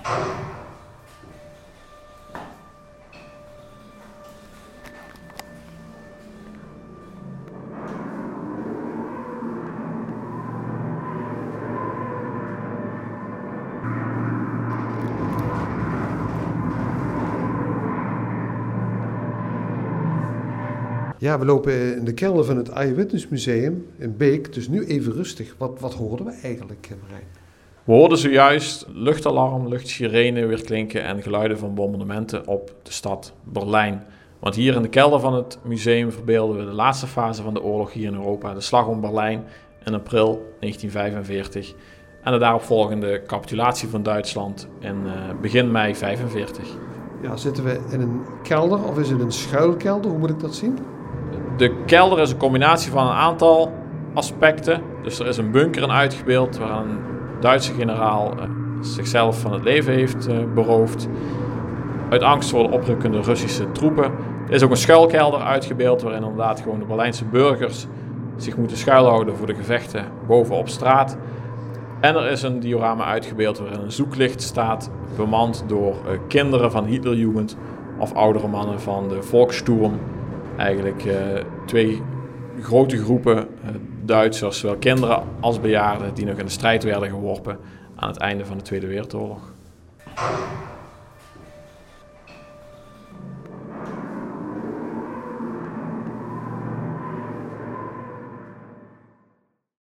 Ja, we lopen in de kelder van het Eyewitness Museum in Beek, dus nu even rustig. Wat hoorden we eigenlijk, Marijn? We hoorden zojuist luchtalarm, luchtsirene weer klinken en geluiden van bombardementen op de stad Berlijn. Want hier in de kelder van het museum verbeelden we de laatste fase van de oorlog hier in Europa, de slag om Berlijn in april 1945 en de daaropvolgende capitulatie van Duitsland in begin mei 1945. Ja, zitten we in een kelder of is het een schuilkelder? Hoe moet ik dat zien? De kelder is een combinatie van een aantal aspecten. Dus er is een bunker in uitgebeeld waar een Duitse generaal zichzelf van het leven heeft beroofd. Uit angst voor de oprukkende Russische troepen. Er is ook een schuilkelder uitgebeeld waarin inderdaad gewoon de Berlijnse burgers zich moeten schuilhouden voor de gevechten boven op straat. En er is een diorama uitgebeeld waarin een zoeklicht staat, bemand door kinderen van Hitlerjugend of oudere mannen van de Volkssturm. Eigenlijk twee grote groepen Duitsers, zowel kinderen als bejaarden, die nog in de strijd werden geworpen aan het einde van de Tweede Wereldoorlog.